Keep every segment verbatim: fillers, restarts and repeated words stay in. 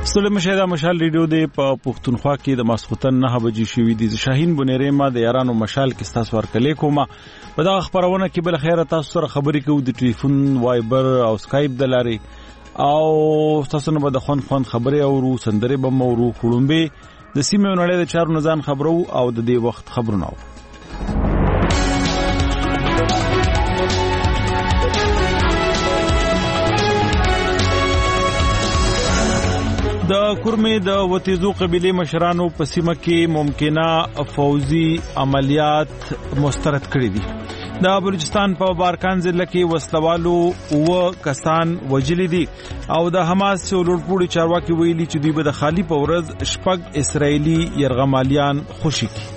ستړي مشه دا مشال ریډیو دی په پښتونخوا کې د ماسختن نه بجې شوې دي. شاهین بنيري ما د یارانو مشال کې تاسو ورکلې کومه په دا خبرونه کې بل خیره تاسو سره خبرې کوو د ټلیفون وایبر او سکایپ د لاري او تاسو نه به د خون خون خبرې او سندري به مورو خړومبه د سیمه نړۍ د چارو نزان خبرو او د دې وخت خبرونه. د کورمې د وتیزو قبيله مشرانو په سیمه کې ممکنه فوزي عملیات مسترد کړې دي. د بلوچستان په بارکان ضلع کې وسلوالو او کسان وجلي دي او د حماس ولورپوړي چارواکي ویلي چې دوی به د خالی په ورځ شپږ اسرایلی يرغمالیان خوشي کړي.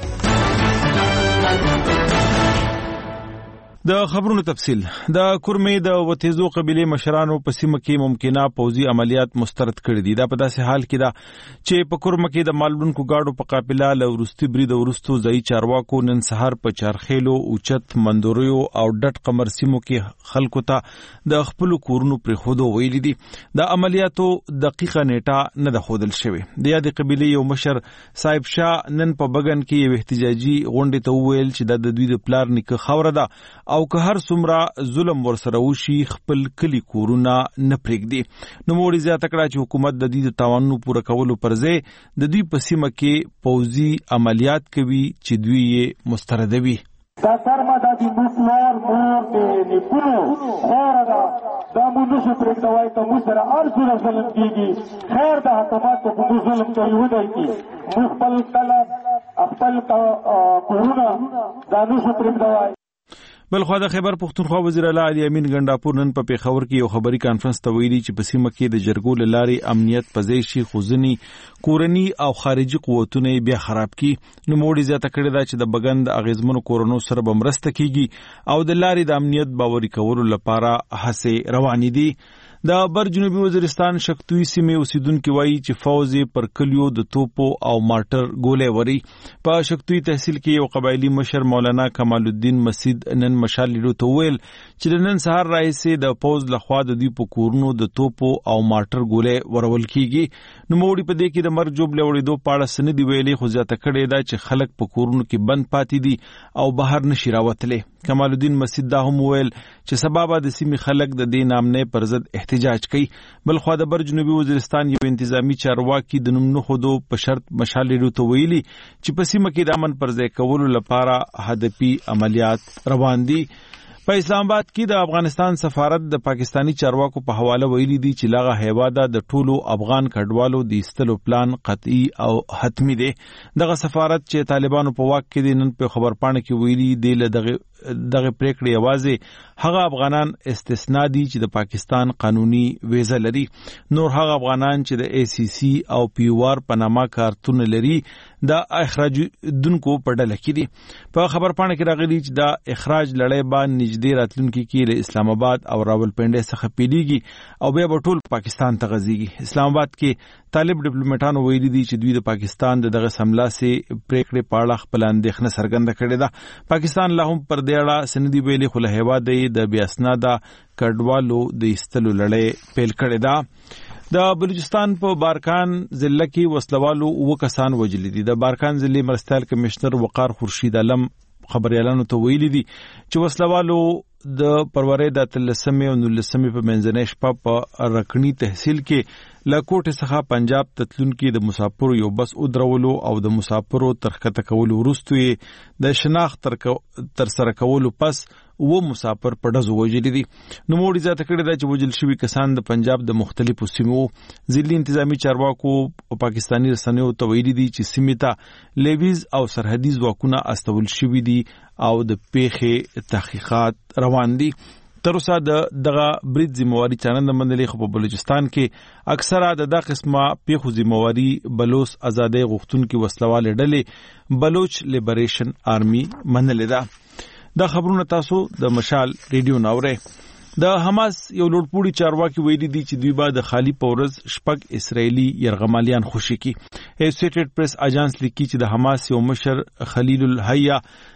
د خبرونو تفصیل. د کورمې د وتیزو قبيله مشرانو په سیمه کې ممکنه فوزي عملیات مسترد کړي دي. دا په داسې حال کې ده چې په کورمه کې د مالونکو گاډو په قافله له ورستي برید ورستو ځای چارواکو نن سحر په چارخېلو اوچت مندوریو او ډټ قمر سیمو کې خلکو ته د خپل کورونو پر خودو ویلي دي. د عملیاتو دقیقه نیټه نه ده خودل شوی. د یاد قبيله یو مشر صاحب شاه نن په بغن کې یو احتجاجي غونډه ته ویل چې د دوی د پلار نیکه خوره ده او که هر څومره ظلم ورسره وشي خپل کلی کورونه نه پرېږدي. نو موږ زیاته کړه چې حکومت د دې د تاوانونو پوره کولو پر ځای د دوی په سیمه کې پوځي عملیات کوي چې دوی یې مستردوي. دا سرما دا دی مسلار مور دی نکونو خور دا دا منوشو پریک دوائی تا مستر ارسول ظلم کیگی خیر دا حکمات کو کنو ظلم کری ودائی کی مخبل طلب اخبل کورونا دا نوشو پریک دوائی. بل خو د خیبر پختونخوا وزیر اعلی علي امین ګنڈاپور نن په پیښور کې یو خبري کانفرنس ته ویلي چې په سیمه کې د جرګو لاري امنیت پځې شي خوځنی کورنی او خارجي قوتونه بیا خراب کی. نو موړي زیاته کړی دا چې د بغند اغیزمنو کورونو سره بمرسته کیږي او د لاري د امنیت باوري کولو لپاره هڅې روانې دي. د بر جنوبي وزیرستان شکتوی سیمه اوسیدونکو وایي چې فوز پر کلیو د توپو او مارټر ګولې وری. په شکتوی تحصیل کې یو قبایلی مشر مولانا کمال الدین مسجد نن مشال لیدو ته ویل چې نن سهار راځي د فوز لخوا د دوی په کورونو د توپو او مارټر ګولې ورول کیږي. نو موړي په دې کې د مرګ جوړ لوړې دوه پاړه سن دی ویلې خو ځاته کړي دا چې خلک په کورونو کې بند پاتې دي او بهر نشي راوتلې. کمال الدین مسجد دا هم ویل چې سبب د سیمې خلک د دې نامنه پر ضد احتجاج کوي. بل خو د بر جنوبي وزیرستان یو انتظامی چارواکي د نوم نه خودو په شرط مشال لیدو ویلي چې په سیمه کې د امن پر ځای کولو لپاره هدفي عملیات روان دي. په اسلام آباد کې د افغانستان سفارت د پاکستانی چارواکو په حواله ویلي دي چې لاغه هیواده د ټولو افغان کډوالو د استلو پلان قطعي او حتمی دی. دغه سفارت چې طالبانو په واک کې دي نن په خبرپاڼه کې ویلي دی له دغه دغه پریکړې یوازې هغه افغانان استثنا دي چې د پاکستان قانوني ویزه لري. نور هغه افغانان چې د ای سی سی او پی او آر په نامه کارتون لري د اخراج دونکو په ډله کې دي. په خبرپاڼه کې راغلي چې د اخراج لړۍ باندې نږدې راتلونکي کې له اسلام آباد او راولپنډي څخه پیډيږي او بیا په ټول پاکستان ته غځيږي. اسلام آباد کې طالب ډیپلوماټانو ویلي دي چې دوی د پاکستان د دغه سملاسې پریکړې په اړه خپل اندېښنه څرګنده کړې ده. پاکستان لا هم پر دې اړه سندي ویلي خو له هیواده د بیا اسناده کډوالو د استلو لړۍ پیل کړې ده. د بلوچستان په بارکان ضلع کې وسلوالو او کسان وجلي دي. د بارکان ضلع مرستیال کمشنر وقار خورشید علم خبريالانو ته ویلي دي چې وسلوالو د پرورې د تلسمې او نلسمې په منځنۍ شپه په رکنی تحصیل کې لکوټ څخه پنجاب تتلون کې د مسافرو یو بس او درولو او د مسافرو ترخته کولو وروسته د شناخت تر سره کولو پس و مسافر په ډزو وجلي دي. نو موړي ذات کړی دا چې وجل شوی کسان د پنجاب د مختلفو سیمو ځلي انتظامی چارواکو او پاکستانی رسنیو ته ویلي دي چې سیمه ته لیویز او سرحدي ځواکونه استول شوی دي او د پیښې تحقیقات روان دي. تر اوسه د دغه برید ذمہواری چانند منلې خو په بلوچستان کې اکثره د دغه قسمه پیښو ذمہواری بلوچ ازادۍ غوښتونکو وسلواله ډلې بلوچ لیبریشن آرمی منلې ده. دا خبرونه تاسو د مشال ریډیو ناوره. د حماس یو لوړپوړي چارواکي ویلي دي چې دوی به د خالی پورز شپږ اسرایلی يرغمالیان خوشي کی. ایسوسییټډ پریس اجانس لیکي چې د حماس یو مشر خلیل الحیا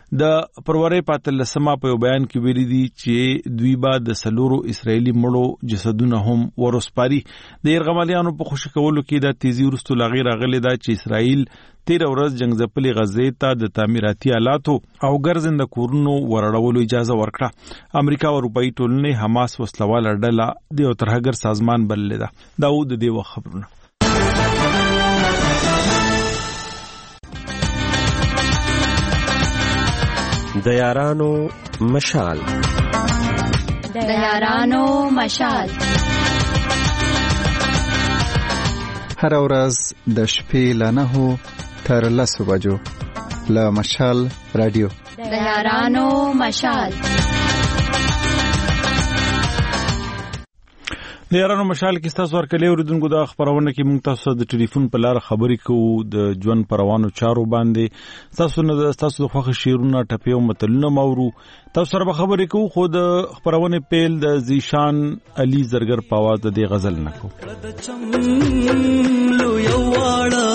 د پرورې پاتلسمه په بیان کې ویلي دي چې دوی به د سلورو اسرایلی مړو جسدونه هم ورسپاري. د يرغمالیانو په خوشی کولو کې د تیزی ورستو لاغي راغلي دا چې اسرائیل تیر ورځ جنگ ځپلي غزې ته د تعمیراتي آلاتو او ګرځنده کورونو ورړولو اجازه ورکړه. امریکا او اروپאי ټولنې حماس وسلواله ډله د یو ترهګر سازمان بللې ده. داود د دې خبرونه د یارانو مشال د یارانو مشال هر ورځ د شپې له نهو تر لسو بجو له مشال رادیو د یارانو مشال د یارانو مشال کې تاسو ورکلې اوریدونکو د خبرونه کې موږ تاسو د ټلیفون په لار خبرې کوو د ژوند پروانو چارو باندې. تاسو نه تاسو د خوښ شیرونه ټپیو متلونه مورو تاسو سره خبرې کوو. خو د خبرونه پیل د زیشان علي زرګر په आवाज د دې غزل نکو. لو یواړه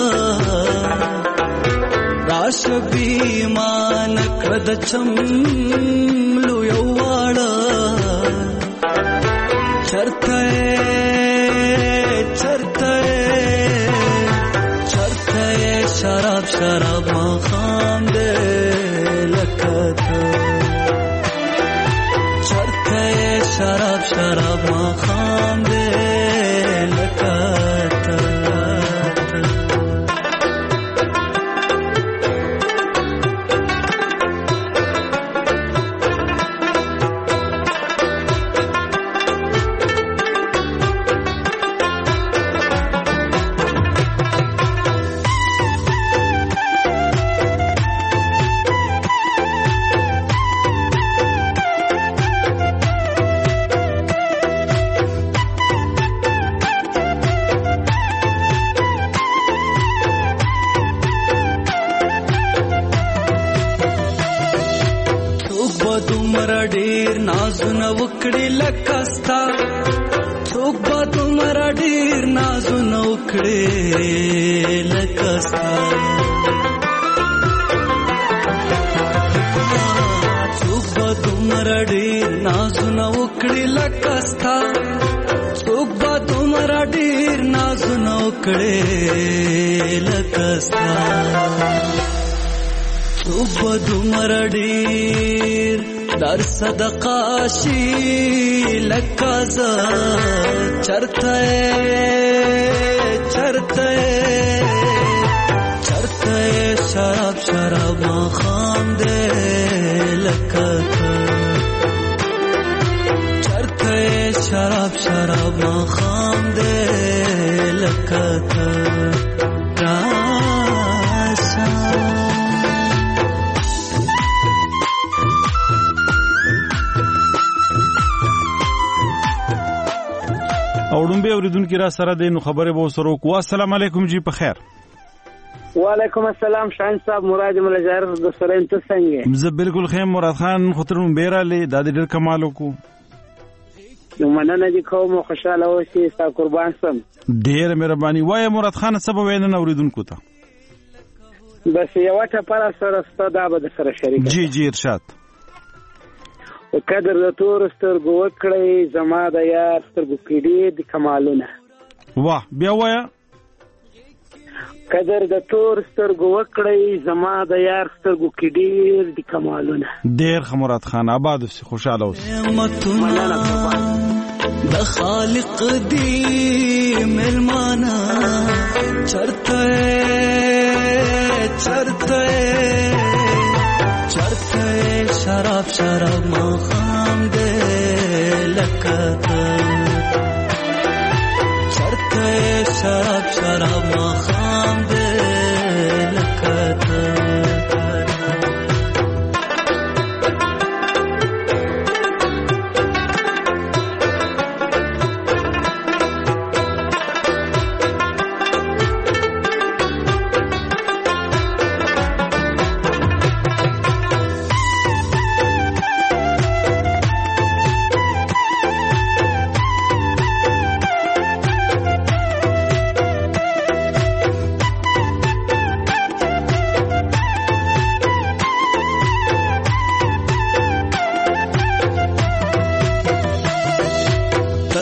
راش بیمان کړه چم لو یواړه چرته چرته چرته شراب شراب ما خام دې لکته چرته شراب شراب ما خام دې لکته نازونه وکړي لکستا څوک به تمرا ډیر نازونه وکړي لکستا څوک به تمرا ډیر نازونه وکړي لکستا څوک به تمرا ډیر نازونه وکړي لکستا څوک به تمرا ډیر در صدقه شي لکازا چرته چرته چرته شراب شراب ما خام دې لکته چرته شراب شراب ما خام دې لکته اورم به اوریدونکو را سره د نو خبره به سره کو. السلام علیکم جی په خیر. وعلیکم السلام شاهین صاحب مراد ملجر د سره انت څنګه؟ زه بالکل خیم مراد خان خطرون بیراله د ډېر کمالو کو. نو مننه دي کوم خوشاله اوسئ ستا قربان سم. ډېر مهرباني وای مراد خان سبب وینه اوریدونکو ته. بس یو ټه پر سره ستدا به سره شریک. جی جی ارشاد. قدر د تور سترګو وکړی زما د یار سترګو کې دي کمالونه. واه بیا وایا. قدر د تور سترګو وکړی زما د یار سترګو کې ډیر دي کمالونه. ډیر خمرات خان آباد اوسې خوشاله اوسې. د خالق دی ملمانا چرته چرته چرته شراب شراب ما خام دې لکته چرته شراب شراب ما خام دې لکته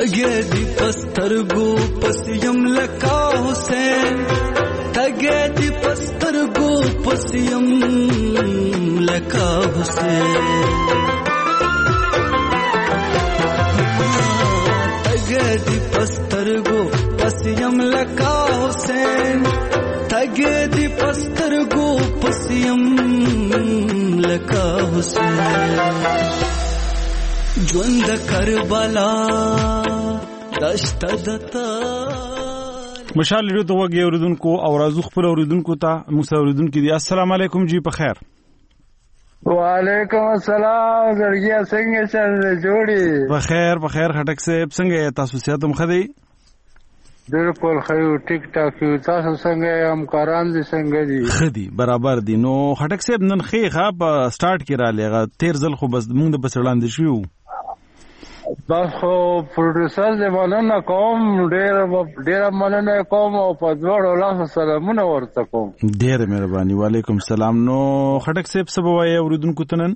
تګې دی پسترګو پسیم لکا حسین تګې دی پسترګو پسیم لکا حسین تګې دی پسترګو پسیم لکا حسین تګې دی پسترګو پسیم لکا حسین ژوند کربلا دشت دتا مشال ریډیو ته وګورئ اوریدونکو او راځو خپل اوریدونکو ته موږ اوریدونکو دي السلام علیکم جی په خیر وعلیکم السلام زړګیا څنګه چل جوړي په خیر په خیر خټک صاحب څنګه تاسو سیاته مخدي بالکل خیو ټیک ټاک یو تاسو څنګه هم کاران دي څنګه دي خدي برابر دي نو خټک صاحب نن خېخه په سٹارټ کې را لېغه تیر ځل خو بس موږ د بسړاندې شو بس خو پروډوسر دې مننه کوم ډېر ډېر مننه کوم او په ډېر الله سلامونه ورته کوم ډېر مهرباني وعلیکم السلام نو خټک صاحب سبا وایي اوریدونکو تنن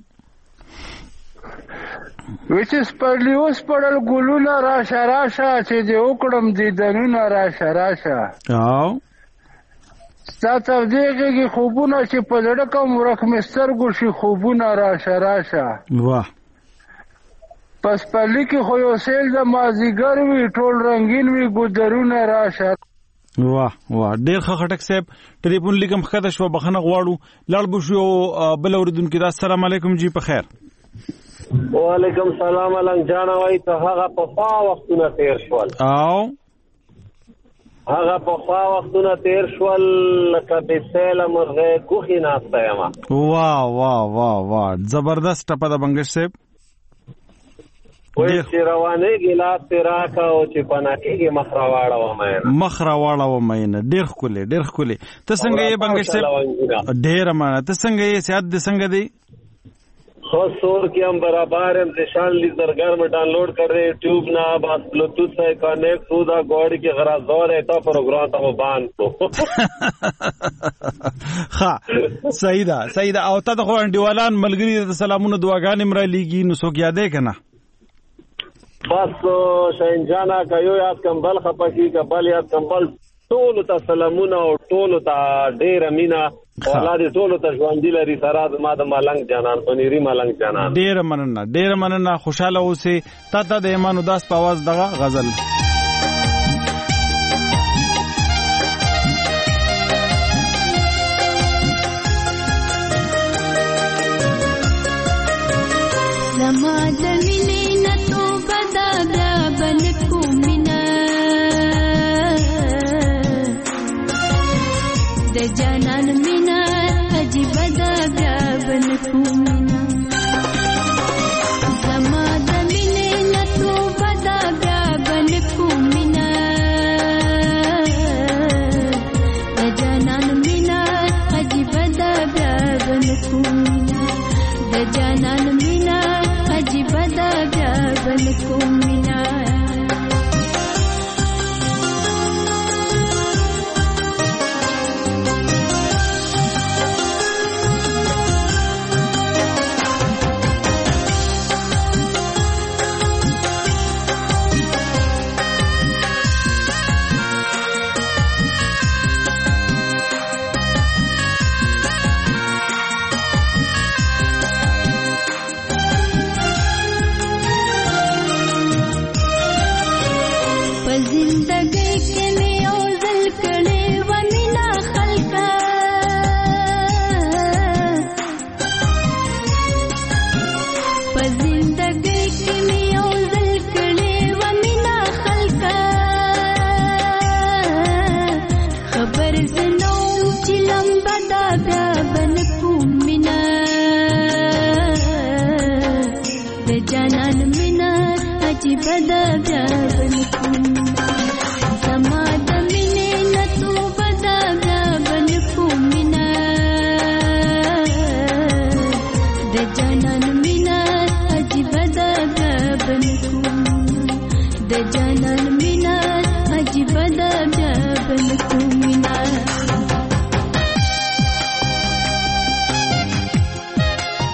وچس پړلی اوس پړل ګلونه راشه راشه چې دې وکړم دې دنونه راشه راشه او ستاسو دېږي خوبونه چې په لړ کوم ورکمستر ګوشي خوبونه راشه راشه واه پس پړلی کې خو یو سیل د مازیګر وی ټول رنگین وی ګودرونه راشه واه واه ډېر ښه خټک صاحب ټلیفون لیکم خاطر شو بخنه غواړو لاړ بو شو بل اوریدونکو السلام علیکم جی په خیر وعلیکم السلام علنګ جان وای ته هغه په خوا وختونه تیر شول او هغه په خوا وختونه تیر شول لکه د سیل مرغه کوخي ناسته یم واه واه واه واه زبردست ټپه د بنگش صاحب وای چې روانه ګلاس راکا او چې پناکیږي مخراواړه و مې مخراواړه و مې ډېر خولې ډېر خولې ته څنګه یې بنگش صاحب ډېر مانه ته څنګه یې سیاد د څنګه دی خو سور کی ہم برابر ہم نشان لی درگار میں ڈاؤن لوڈ کر رہے یوٹیوب نہ بس بلوٹوتھ سے کنیکٹ ہودا گوڑی کی غرض زور ہے تو پروگرام تو بان کو ها سیدا سیدا او ته خو انډیوالان ملګری د سلامونو دعاګانې مرا لیږي نو څوک یادې کنه بس شینجانا کایو یاد کمبل خپکی کبل یاد کمبل ټول ته سلامونه او ټول ته ډېر مینا اولاد ټول ته ژوند لري سره ما د ملنګ جانان پنيري ملنګ جانان ډېر مننه ډېر مننه خوشاله اوسې تا ته د ایمان وداس په आवाज دغه غزل زما د مینې نه تو بدا بیا بل کومینا د جانان مینا عجیب دا بیا بل کومینا زما د مینې نه تو بدا بیا بل کومینا د جانان مینا عجیب دا بیا بل کومینا د جانان مینا عجیب دا بیا بل کومینا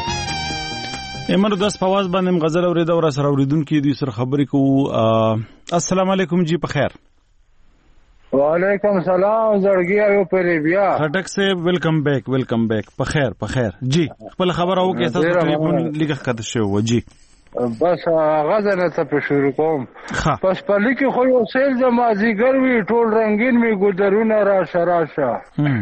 امر داس پواز باندې غزل اورید او سره اوریدونکو دي سره خبرې کوو السلام علیکم جی په خیر. وعلیکم السلام زړګي او پرې بیا خټک سے ویلکم بیک ویلکم بیک په خیر په خیر جی خپل خبر او کې تاسو ټلیفون لیکه کړه شو و جی بس غزنه ته په شروع کوم. پس په لیکي خو یو سیل د مازیګر وی ټول رنگین می ګدرونه را شراشه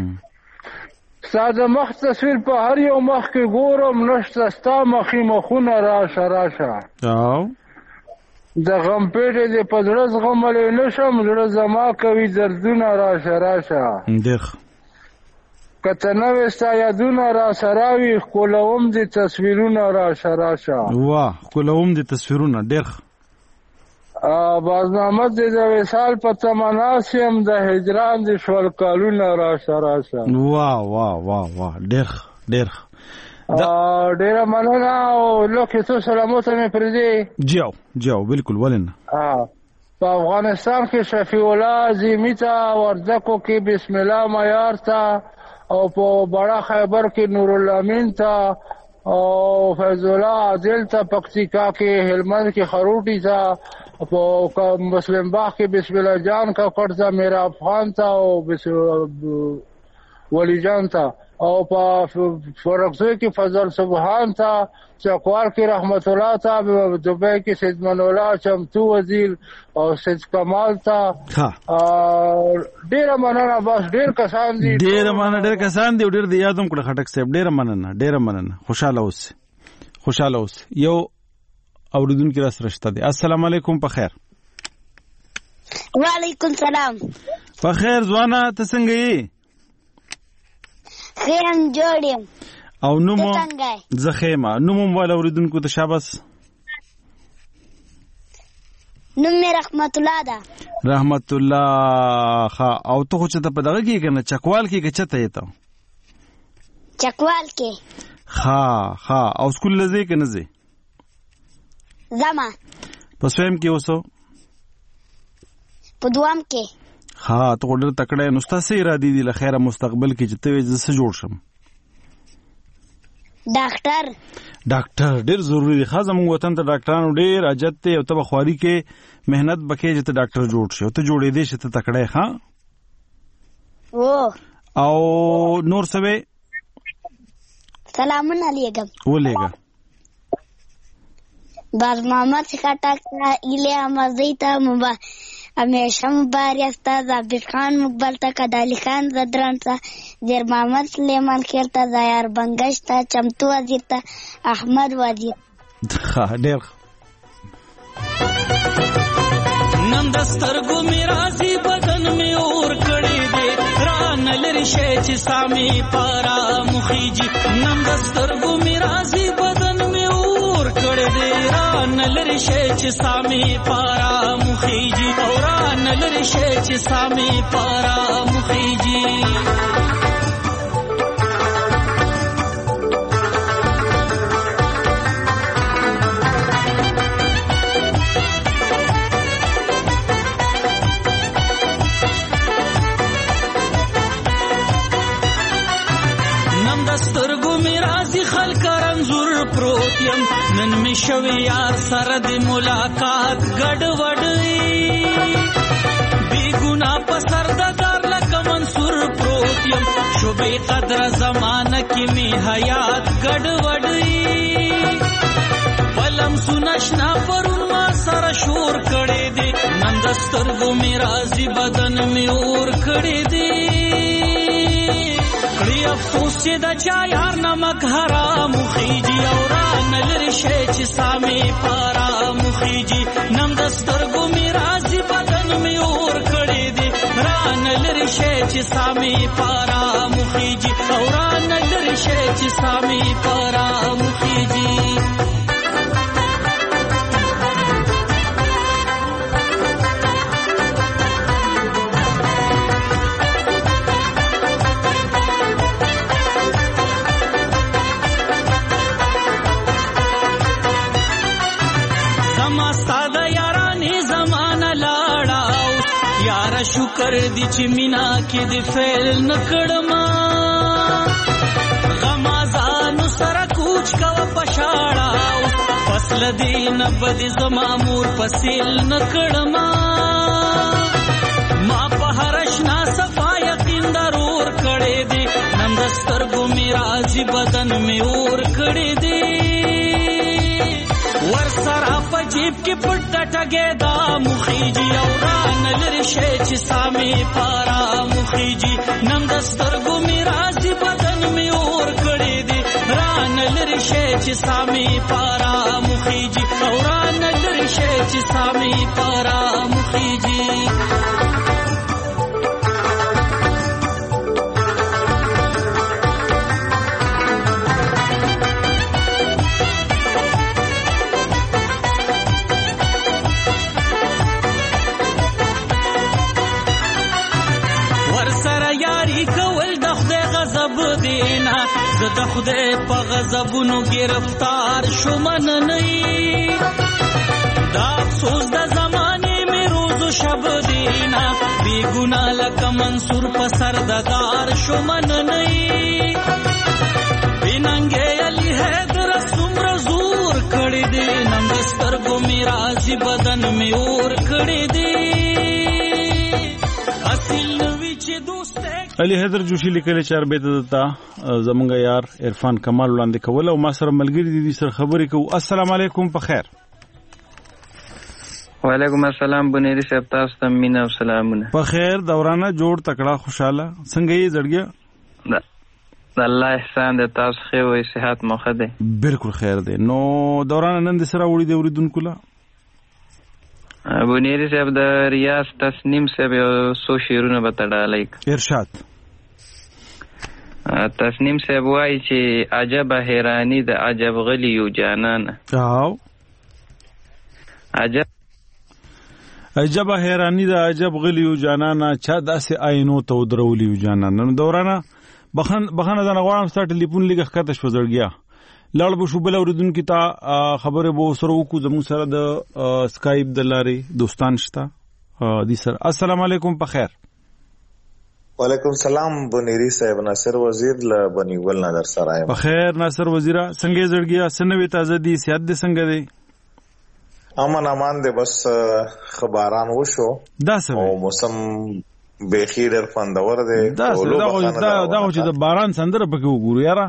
ساده مخ تصویر په هر یو مخ کې ګورم نشته ستا مخې مخونه را شراشه او د غم پیټه دې په زړه زغملې نشم زړه زما کوي دردونه را شراشه دغ کته نو ستا یادونه را سراوي کولوم دې تصویرونه را شراشه واه کولوم دې تصویرونه ډېر ا بازنامه دې د وصال په تمناسیم د هجران دې شول کالونه را شراشه واه واه واه واه ډېر ډېر ډیره مننه او لکه تو سلامات مې پرې جاو جاو بالکل ولنه په افغانستان کې شفیع الله عظیمی ته وردکو کې بسم الله معیار ته او په بڑا خیبر کې نور الامین ته او فیض الله عادل ته پکتیکا کې هلمند کې خروټی ته په مسلم باغ کې بسم الله جان کا قرضه میرا افغان ته او ولی جان ته او په فرقزوی کې فضل سبحان ته چکوال کې رحمت الله ته دوبۍ کې سید من الله چمتو وزیر او سید کمال ته ډیره مننه بس ډیر کسان دي ډیره مننه ډیر کسان دي ډیر دی یادوم کړه خټک صاحب ډیره مننه ډیره مننه خوشاله اوس خوشاله اوس یو اوریدونکو را سره شته دي. السلام علیکم په خیر. وعلیکم سلام په خیر ځوانه ته څنګه یې؟ خیم جوړیم او نومو زخیمه نومو والا اوریدونکو ته شاباس. نوم می رحمت الله ده. رحمت الله ها او ته خو چې ته په دغه کې کنه چکوال کې کې چته یې ته چکوال کې ها ها او سکول لزی کې نه زی زما پس ویم کې اوسو په دوام کې ها ته ډېر تکړه نو ستاسو را دي د خیره مستقبل کې چې ته زسه جوړ شم ډاکټر ډاکټر ډېر ضروری دی. خاصه موږ وطن ته ډاکټرانو ډېر اجازه ته او ته بخواري کې مهنت بکې چې ته ډاکټر جوړ شې او ته جوړې دې چې ته تکړه ښا او او نور سوي سلامونه علیکم ولېګا باز محمد خټک ایله مزیتا مبا همیشه مبارک تا عبد خان مقبل تا کدالی خان زدران تا زیر محمد سلیمان خیر تا زیار بنگش تا چمتو وزیر تا احمد وزیر ډیر نن دسترګو می راځي بدن می اور کړي دي ران لری شي چې سامي پارا مخيجي نن دسترګو می راځي بدن می اور کړي دي ران لری شي چې سامي پارا مخيجي او ران لری شي چې سامي پارا مخيجي نن می شوی یار سره د ملاقات ګډ وډ بی ګنا په سر د دار لکه منصور پروت یم شوبې قدر زمانہ کې می حیات ګډ وډ ولم سنشنا پرون ما سره شور کړي دي نن دسترګو می رازي بدن می اور کړي دي کړي افسوس چې د چا یار نمک حرام خيجي او ران لری شي چې سامي پارا مخيجي نم دسترګو می رازي بدن می اور کړي دي ران لری شي چې سامي پارا مخيجي او ران لری شي چې سامي پارا مخيجي شکر دی چې مینا کې دی فیل نکړما غمازانو سره کوچ کوا پشاړا پس بس لدین بد زمامور پسیل نکړما ما په هرشنا صفا یقین ضرور کړي دي نن دسترګو می راځي بدن می اور کړي دي ور سره په جیب کې پټ ټګه دا مخیجی او ران لری شي چې سامي پارا مخیجی نن دسترګو می راځي بدن می اور کړي دي ران لری شي چې سامي پارا مخیجی او ران لری شي چې سامي پارا مخیجی زه خدای په غضبونو گرفتار شومن نه دا افسوس د زمانه می روز و شب دینا بی ګنا لکه منصور په سردار شومن نه بیننګ علی حیدر څومره زور کړی دی نن سترګو می راځي بدن می اور کړی دی اصل نوی چې دوست علي حیدر جوشي لیکل چار بیت دتا زمونږ یار عرفان کمال وړاندې کول او ما سره ملګری دي سره خبرې کوو. السلام علیکم په خیر. وعلیکم السلام بنيري صاحب تاسو ته مینا او سلامونه. په خیر دورانه جوړ تکړه خوشاله څنګه یې زړګیا؟ د الله احسان د تاسو خو او صحت مخه ده. بالکل خیر ده. نو دورانه نن د سره وړي د اوریدونکو لا بنيري صاحب د ریاض تسنیم صاحب سو شیرونه به تړالای ارشاد تسنیم صاحب وایي چې عجب حیرانی د عجب غلی یو جانان او عجب عجب حیرانی د عجب غلی یو جانان چا داسې آینو ته ودرولی یو جانان. نو دورانه بخن بخنه د نغوام سره ټلیفون لګه کته شو زړګیا لاړ به شو بل اوریدونکو ته خبره به سره وکړو زموږ سره د سکایپ د لارې دوستان شته دي سره. السلام علیکم په خیر. وعلیکم السلام بنيري صاحب ناصر وزیر ل بنیول نظر سره په خیر. ناصر وزیره څنګه زړګیا سنوي تازه دي صحت دې څنګه دی؟ امان امان دې بس خبران وشو دا څه او موسم بخیر ډېر خوندور دی دا دا دا چې د باران سندره پکې وګورو یاره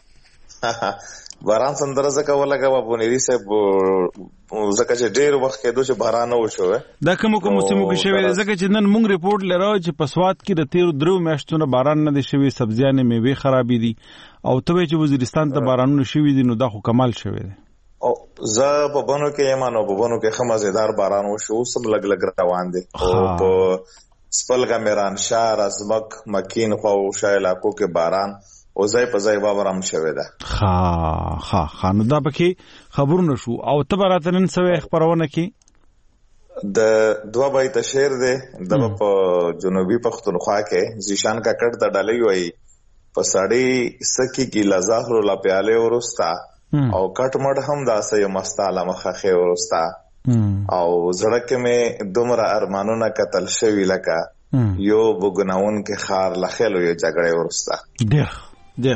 باران سندره زکه ولګه و بنيري صاحب زکه چې ډېر وخت کې دوی باران وشو دا کوم کوم موسمو کې شوی زکه چې نن موږ ریپورت لرو چې پسواد کې د تیر درو میاشتونو باران نه دی شوی سبزیانې میوه خرابې دي او ته چې وزیرستان ته بارانونه شوی دي نو دا خو کمال شوی دی. او زه په بونو کې یمانو په بونو کې خمازیدار باران وشو سب لګ لګ روان دي او په سپلګا میران شهر ازمک مکین خو شای علاقو کې باران او ځای په ځای بابرام شوی ده. ها ها خانو دا پکې خبرونه شو او ته براته نن سوي خبرونه کې د دوه بیت شعر ده د په جنوبي پښتونخوا کې زیشان کاکړ د ډالۍ وای په ساړی سکی کې لزاهر لا پیاله ورستا او کټمړ هم داسې مستاله مخه ورستا او زړه کې مې دومره ارمانونه قتل شوی لکه یو بګناون کې خار لخلو یو جګړه ورستا ډېر ډېر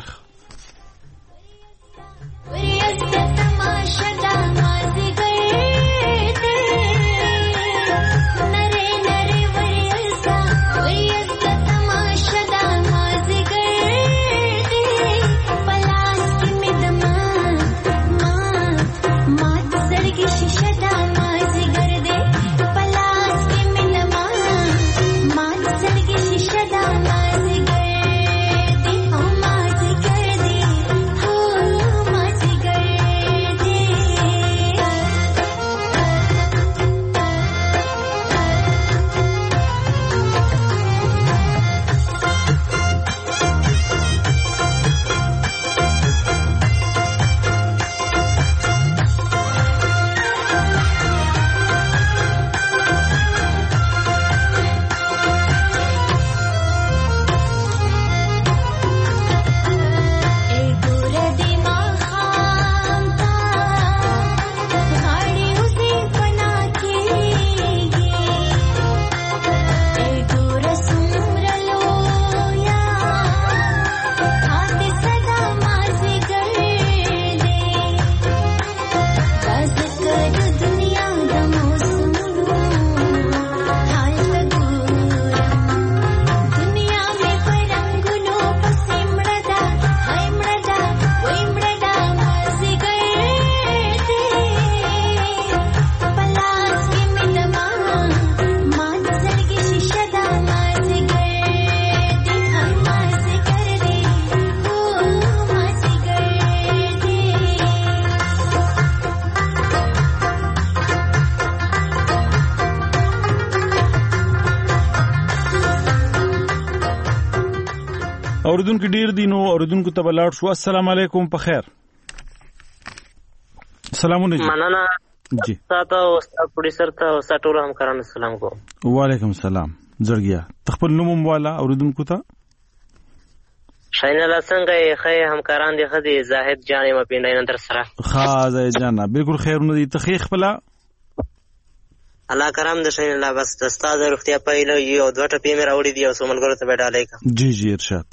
Shada اوریدونکو ډیر دي نو اوریدونکو ته بلاړ شو. السلام علیکم په خیر. سلامونه جی. مننه جی تاسو او استاد پروډوسر ته او تاسو ټول همکارانو سلام کوم. وعلیکم السلام. زړګیا خپل نوم والا اوریدونکو ته شاین الله څنګه یې خې همکاران دي خدي زاهد جان ما پیندای نن سره ها زاهد جان بالکل خیرونه دي ته خې خپل الله کرام د شاین الله بس د استاد روغتیا پایله یو دوه ټپې مې راوړې دي او سوملګرو ته وډالې کا. جی جی ارشاد.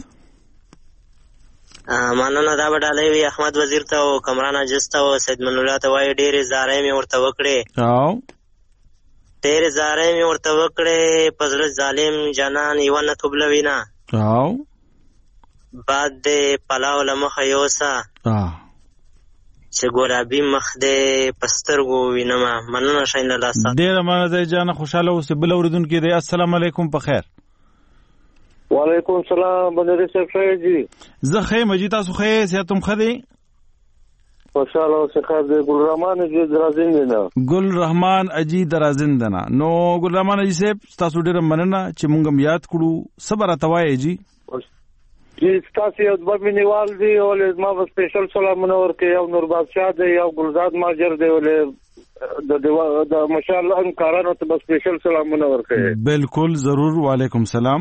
مننه دا وډالې وی احمد وزیر ته او کمران اجز ته او سید من الله ته وای ډېرې زارې مې ورته وکړې او ډېرې زارې مې ورته وکړې پزړه ظالم جنان یو نه قبلوي نه او بعد د پلاو لمخه یوسا چې ګلابي مخ دې پسترګو وینم. مننه شاین الله سات ډېر مننه جان خوشاله اوسې. بل اوریدونکو دې السلام علیکم په خیر. وعلیکم السلام بندري صاحب خیر جی. زه خیر مجید تاسو خیر سیاتم خدي خوشاله اوسې خیر دې. ګل رحمان اجي درازندنه ګل رحمان اجي درازندنه نو ګل رحمان اجي صاحب تاسو ډېر مننه چې مونږ هم یاد کړو. صبر اتوای جی جی تاسو یو د مینوال دی او ما په سپیشل سلامونه ورکړي. یو نور بادشاہ دی یو ګلزاد ماجر دی او د د ماشاءالله همکارانو ته په سپیشل سلامونه ورکړي. بالکل ضرور. وعلیکم سلام.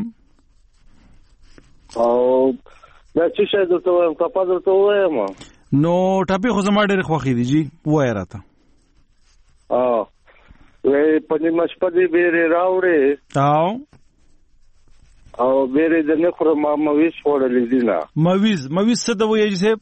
او دا چې شه درته وایم کپا درته وایم نو ټاپي خو زما ډېر خوښې دي جی وای راته. اه وې پنځه مشپه دی بیره راوړې او او بیره د نه خور ما مویز وړلې دي نه. مویز مویز څه د وایي صاحب؟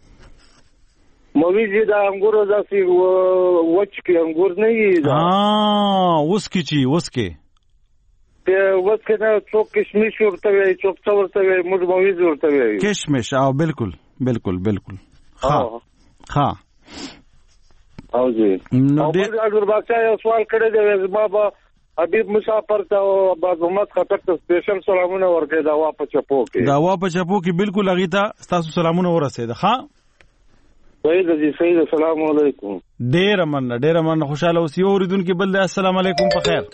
مویز دا انګور داسې وچ کې انګور نه یي. ها اوس کې چی اوس کې ته اوس کې نه څوک کشمش ورته وي څوک څو ورته وي موږ مویز ورته وي کشمش. او بالکل بالکل بالکل ها ها او جی نو د اجر بادشاہ یو سوال کړی دی ما به حبیب مسافر ته او باز محمد خټک ته سپیشل سلامونه ورکړي دا واپس چپو کې دا واپس چپو کې بالکل هغه ته تاسو سلامونه ورسېد. ها سید جی سید السلام علیکم. ډېر مننه ډېر مننه خوشاله اوسئ. اوریدونکو بل السلام علیکم په خیر.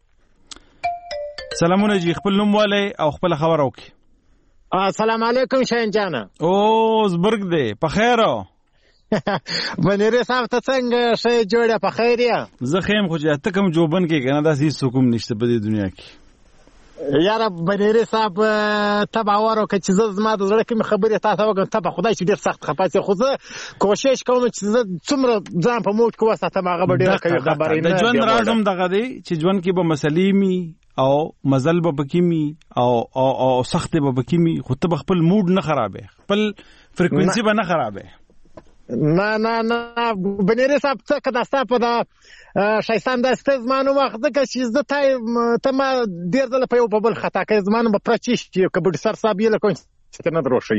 سلامونه جی خپل نوم والے او خپل خبر وکي. السلام علیکم شاین جانا. او زبرګ دې په خیر او منیره صاحب ته څنګه شې جوړه په خیر یا زه خیم خو چې ته کوم جوبن کې کنه دا هیڅ حکم نشته په دې دنیا کې. یار منیره صاحب ته باور وکړه چې زه زما د زړه کې خبرې تاسو وګم ته په خدای چې ډیر سخت خپاسي خو زه کوشش کوم چې زه څومره ځان په موټ کې وساتم هغه به ډیره کوي خبرې نه. د ژوند راځم دغه دی چې ژوند کې به مسلې می او مزل به پکې می او او او سخت به پکې می خو ته خپل موډ نه خرابې خپل فریکوئنسي به نه خرابې. نه نه نه بنيري صاحب څه کدا ستاسو په دا شایستان د استزمانو وخت ځکه چې زه ته ما ډیر ځله په یو په بل خطا کوي زمانو په پرچیش چې کبډ سر صاحب یې لکه چې نه دروشي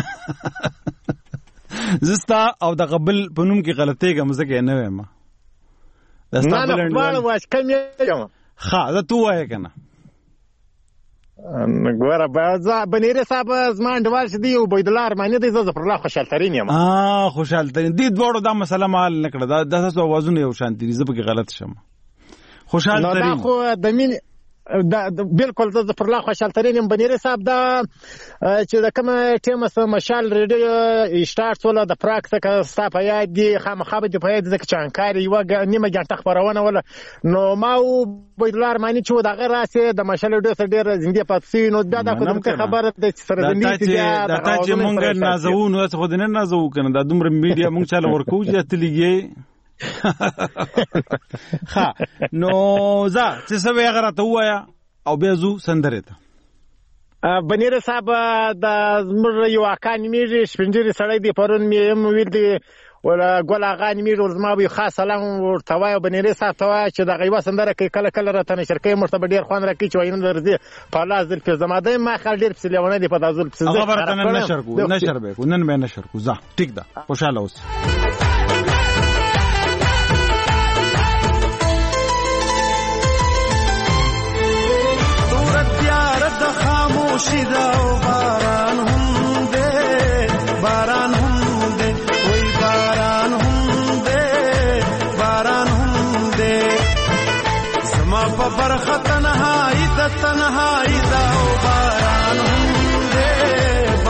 زستا او د قبل په نوم کې غلطي کوم ځکه نه وایم. نه نه په واش کوم یم ها زه تو وای کنه ګوره باز بنيري صاحب زمان ډوال شدي او بيدلار معنی دی زه پر الله خوشحال ترين یم. اه خوشحال ترين دي دوړو دا مسله مال نکړه دا د تاسو اوازونه یو شانتي دي زه به غلط شم. خوشحال ترين دا خو د مين دا بالکل زه پر الله خوشحال ترين یم. بنيري صاحب دا چې د کوم ټیم سره مشال ریډیو اشتارټ ولا د پراکټیکل سټاپ یاد دي خامخا به په یاد ځکه چې انکار یو نیمه ګنټه خبرونه ولا نو ما او بيدلار معنی چې دا غیر راسه د مشال ریډیو سره ډیر زنده پاتې نو دا د خبره د سره زنده دي دا چې مونږ نازو نو څه خو دنه نازو کنه دا دومره میډیا مونږ چاله ورکو چې تلګي ها نو زه چې څه وغیرہ ته وایا او بیا زو سندره ته بنيره صاحب د زمر یو اکان میږي شپنجري سړی دی پرون مې هم ویل دی ولا ګول اغان میږي زما به خاص سلام ورته وای بنيره صاحب ته وای چې د غیبه سندره کې کله کله راته نشرکې مرتبه ډیر خوان راکې چې وینم درځي په لاس دل په زماده ما خل ډیر په لیونه دی په دازل په زه خبره نه نشر کو نشر به کو نن به نشر کو زه ټیک ده خوشاله اوس. شیدا او باران هم دے باران هم دے وای باران هم دے باران هم دے زما په برخه تنهایی د تنهایی دا او باران هم دے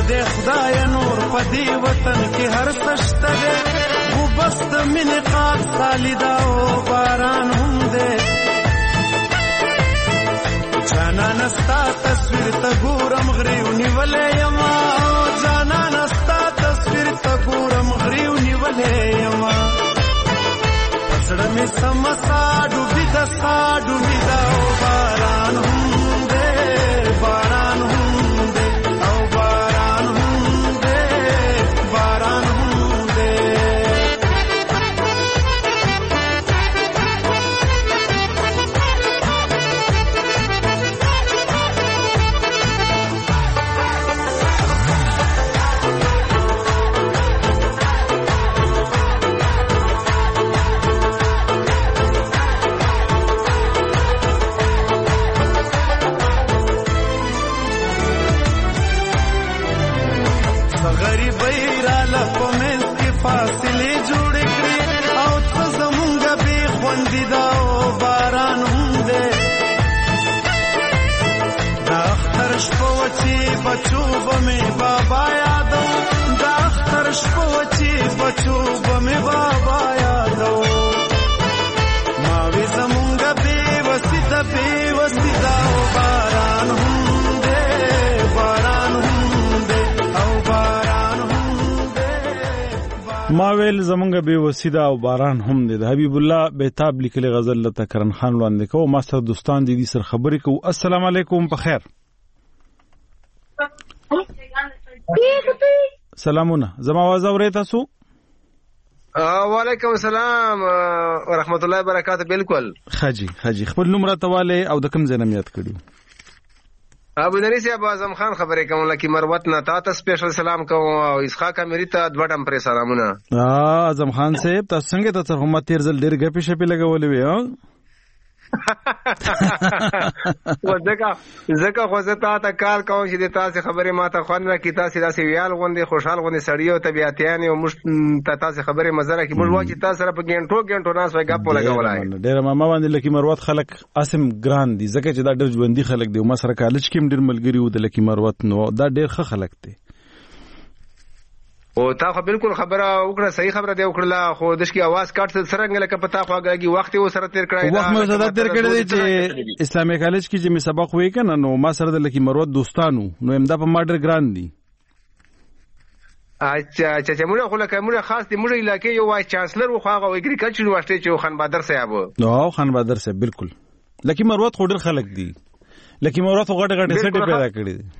دې خدای نور په دې وطن کې هر څه شته دی خو بس د مینې قات خالدا او باران هم دی جانانه ستا تصویر ته ګورم غري ونیولې یما جانانه ستا تصویر ته ګورم غري ونیولې یما زړه مې سمسا ډوبې د سا ډوبې دا او باران هم دی باران هم دی او باران هم دی باران هم دی فاصله جوړ کړې او ته زمونږ به خوندې دا باران هم دی دا اختر شپه چې بچو به مې بابا یادو دا اختر شپه چې بچو به مې بابا یادو ما وې زمونږ به وسیته به وسیته باران هم دی باران هم دی او باران ما ویل زمونږ به وسیده او باران هم دی د حبیب الله بیتاب لیکلي غزل ته کرن خان وړاندې کوو ما سره دوستان دي دي سره خبرې کوو السلام علیکم په خیر سلامونه زما आवाज اورئ تاسو وعلیکم السلام ورحمت الله وبرکاته بالکل خاجي خاجي خپل نوم راتواله او د کوم ځای نه یاد کړیو ابو نری صاحب اعظم خان خبرې کوم لکه مروت نه تاسو سپیشل سلام کوم او اسحاق امری ته دوړم پر سلامونه اعظم خان صاحب تاسو څنګه تاسو هم تیر ځل ډیر غپې شپې لګولې وې ها وځکه ځکه خو زه تا کار کوم چې د تاسو خبرې ماته خوند راکې تاسو داسې ویال غوندې خوشحال غوندې سړی او طبيعتيان او مش تاسو خبرې مزه راکې موږ واچې تاسو سره په ګنټو ګنټو ناس وای غپ لګولای ډېر ماما باندې لکه مروت خلک اسم ګران دي ځکه چې دا ډېر ژوندۍ خلک دي او ما سره کالج کې ډېر ملګری وو د لکه مروت نو دا ډېر ښه خلک دي او تا خو بالکل خبره وکړه صحیح خبره دی وکړه خو دشکي आवाज کاټ سرنګ لکه پتا خو هغه وخت یې سره تیر کړای دا وخت مې زړه تیر کړی دی چې اسلامي کالج کې چې مې سبق وې کنه نو ما سره د لکه مروت دوستانو نو امدا په ماډر ګران دي اچھا اچھا موږ خو لکه موږ خاص دي موږ علاقې یو وای چانسلر وو هغه اګریکلچر یونیورسيټي چې خان بادر صاحب نو خان بادر صاحب بالکل لکه مروت خو ډېر خلک دي لکه مروت غټ غټ سټي پیدا کړی دي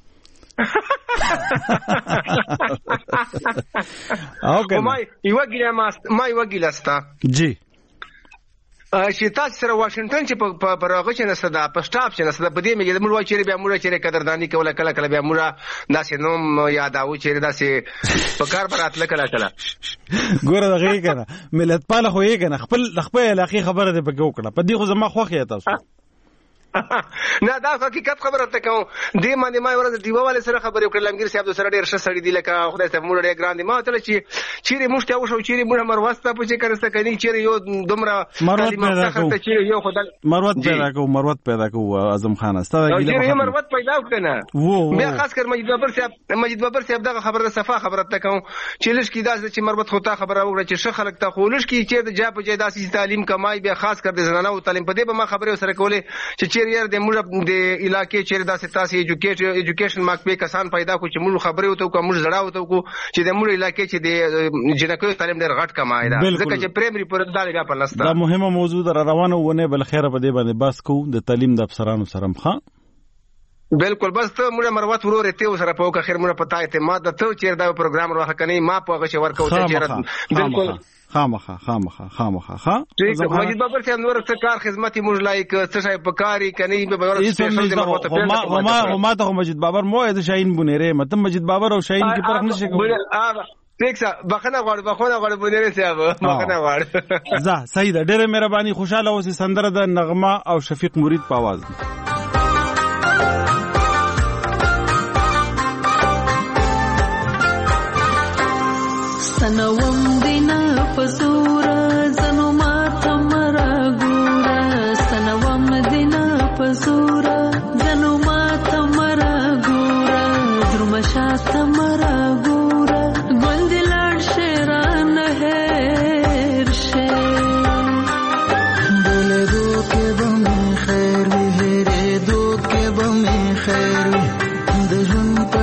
اوکې ما یو ګیله ما ما یو ګیله ستا جی چې تاسو سره واشنگټن چې په پرغه چې نسدا په سټاف چې نسدا په دې مې موږ چې بیا موږ چې قدردانی کوله کله کله بیا موږ داسې نوم یاداو چې داسې په کار براتله کله کله ګوره دغه کنه ملت پاله خو یې کنه خپل خپل علاقې خبره دې پکې وکړه په دې خو زما خوخه تاسو نه دا حقیقت خبره ته کوم دې باندې ما ورته دیوه والے سره خبرې وکړل لمګیر صاحب سره ډېر ښه سړی دی لکه خدای ته موږ ډېر ګران دي ما ته چې چیرې موږ ته وشو چیرې موږ مروسته په چې کرسته کړي چیرې یو دومره مروت پیدا کو یو خدای مروت پیدا کو مروت پیدا کو اعظم خان استاد چیرې مروت پیدا وکنه بیا خاص کر مجید بابر صاحب مجید بابر صاحب دا خبره صفه خبره ته کوم چې لږ کې دا چې مروت خطا خبره وکړه چې ښه خلک ته خولش کې چې د جا په جای داسې تعلیم کمای بیا خاص کر د زنانه او تعلیم په دې به ما خبره سره کولې چې چیرې د موږ د علاقې چیرې داسې تاسو ایجوکیشن ایجوکیشن ماک په کسان پیدا کو چې موږ خبرې وته کو موږ زړه وته کو چې د موږ علاقې چې د جنکو تعلیم ډېر غټ کمای دا ځکه چې پرایمري پر دالې بیا په لسته دا مهمه موضوع در روانه ونه بل خیره په دې باندې بس کو د تعلیم د افسرانو سره مخه بالکل بس ته موږ مروت ورور ته سره په اخر موږ پتا اعتماد ته چیرې دا پروګرام راخه کني ما په هغه ورکو ته چیرې بالکل خامخه خامخه خامخه ها مجید بابر صاحب نور څه کار خدمت موږ لایک څه شي په کاری کني به ور سپیشل د مخه ته ما ما ته مجید بابر مو د شاهین بنيره مته مجید بابر او شاهین کی فرق نشي کوي ټیکسا بخنه غوړ بخونه غوړ بنيره صاحب بخنه غوړ زه سید ډېر مهرباني خوشاله اوسې سندره د نغمه او شفیق مرید په आवाज سنوم دینا پزورا زنو ماتا مرا گورا سنوم دینا پزورا زنو ماتا مرا گورا درمشا سم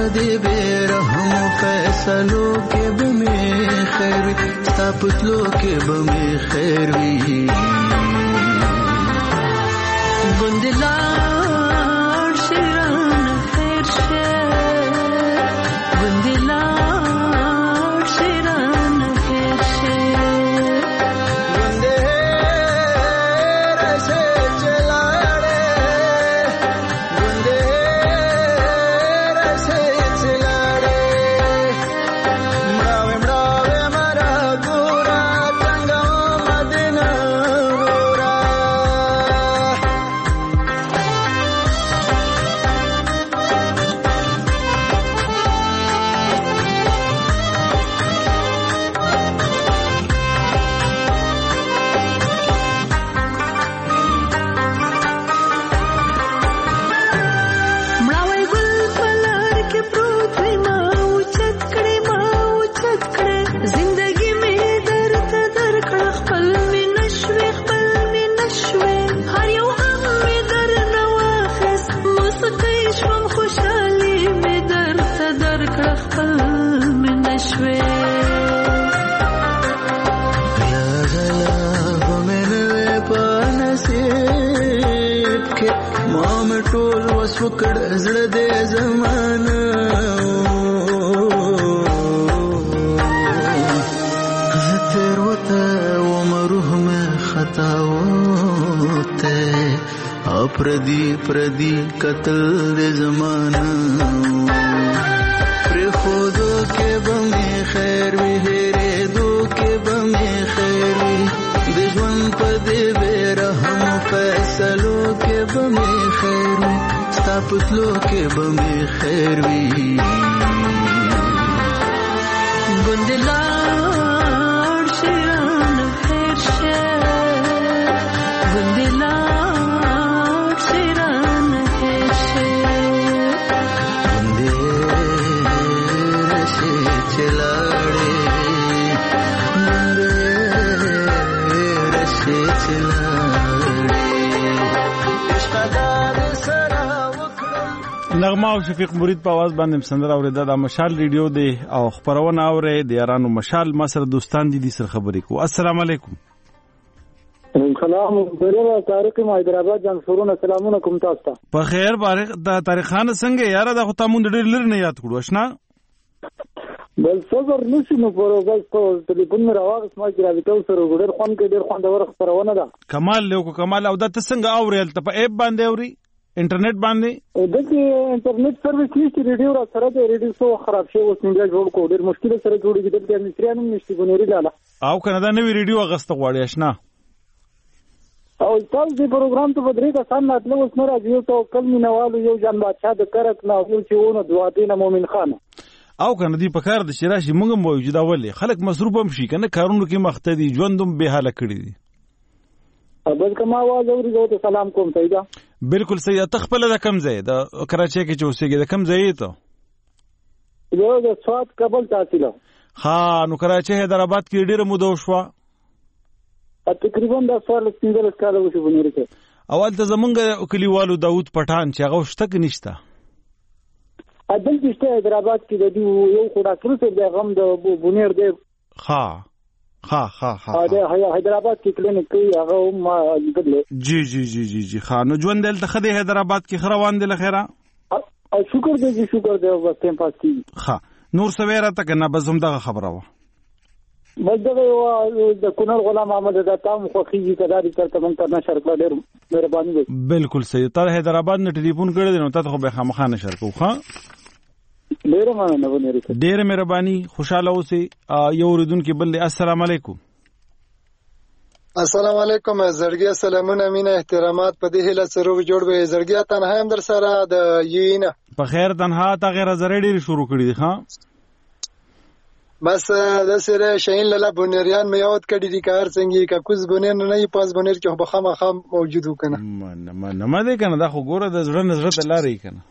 دې بے رحم فیصلو کې به مې خیر وي ستا پتلو کې به مې خیر وي ګوندې لاړ شي رانه هېر شي ګوندې لاړ شي رانه هېر شي ګوندې هېر شي چې لاړې ګوندې هېر شي چې لاړې مړاوې مړاوې مرا ګوره څنګه مدینه ګوره مړاوی ګل په لار کې پروت وي ما اوچت کړې ما اوچت کړې زندګي مې درته درکړه خپل مې نشوې خپل مې نشوې هر یو غم مې درنه واخیست موسیقۍ شوم خوشحالي مې درته درکړه خپل مې نشوې یادله به مې نه وې په نصیب کې ما مې ټول وس وکړ زړه دې زمانه زه تېروته وم روح مې خطا وته او پردي پردي قتل دې زمانه پرېښودو کې به مې خیر وي هېرېدو کې به مې خیر وي د ژوند په دې بې رحم فیصلو کې به مې خیر وي ستا پتلو کې به مې خیر وي ګوندې لاړ شي رانه هېر شي ګوندې لاړ شي رانه هېر شي ګوندې هېر شي چې لاړې ګوندې هېر شي چې لاړې عشقه دا دې سره وکړم نغمه او شفیق مرید په आवाज باندې سندره اوریدا د مشال ریډیو دی او خبرونه اوري د یارانو مشال ما سره دوستان دي دي سره خبرې کو السلام علیکم سلام ډیره طارق ما حیدرآباد جان سرونه سلامونه کوم تاسو ته په خیر بارک د تاریخ خان څنګه یار د خو تاسو ډېر لر نه یاد کړو آشنا بل صبر نشي نو پروګرام په ټلیفون مې راوغس ما چې راځي تاسو سره ډېر خوان کې ډېر خوان د ورخ پرونه ده کمال له کو کمال او د څنګه اورل ته په ایپ باندې اوري انټرنیټ باندې دغه انټرنیټ سرویس نشي ریډیو را سره د ریډیو سو خراب شي اوس نه جوړ کو ډېر مشکل سره جوړیږي د مستریانو نشي ګونوري لاله او کنه دا نوی ریډیو اغسته غواړي آشنا او تاسو د پروګرام ته بدري کا سم ناتله اوس نه راځي یو تو کل مینوالو یو جان بادشاہ د کرک نه یو چې ونه دوا دینه مومن خان او کنه دی په کار د شراشي موږ موجوده ولې خلک مصروف هم شي کنه کارونو کې مختدي ژوندوم به حاله کړی دي بس کما आवाज اوري زه ته سلام کوم سیدا بالکل سیدا تخپل د کم ځای د کراچۍ کې چې اوسېږي د کم ځای ته یو د سواد کابل تحصیل ها نو کراچۍ حیدرآباد کې ډیره موده شو تقریبا د سوال سپینځل کاله وشو بنوري کې اول ته زمونږ کلیوالو داوود پټان چې هغه شته کې نشته اځل چې حیدرآباد کې د یو خورا کړو د غم د بنیر دی ها ها ها ها د حیدرآباد کې کلینیک کې هغه ما لیدل جی جی جی جی جی خانو ژوند دلته خدای حیدرآباد کې خروان دي لخيره او شکر دې شکر دې او تم پاس کی ها نور سویرا ته کنه بس هم دغه خبره و بس دغه د کونړ غلام احمد د تام خوخي کداري تر کوم تر نشر کړ ډېر مهرباني وي بالکل صحیح تر حیدرآباد نه ټلیفون کړی نو ته خو به خامخا نشر کو ها ډېر مننه ونیری ډېر مهرباني خوشاله اوسئ یو اوریدونکو بل السلام علیکم السلام علیکم زړګي سلامونه مینه احترامات په دې هله سره جوړ به زړګي تنها هم در سره د یینه په خیر تنها تا غیر زړې ډېر شروع کړی دي ها بس د سره شین لاله بونریان مې یاد کړی دي کار څنګه کا کوز بونیر نه نه پاس بونیر کې بخمه خام موجود وکنه نه نه ما دې کنه دا خو ګوره د زړه نظر ته لاري کنه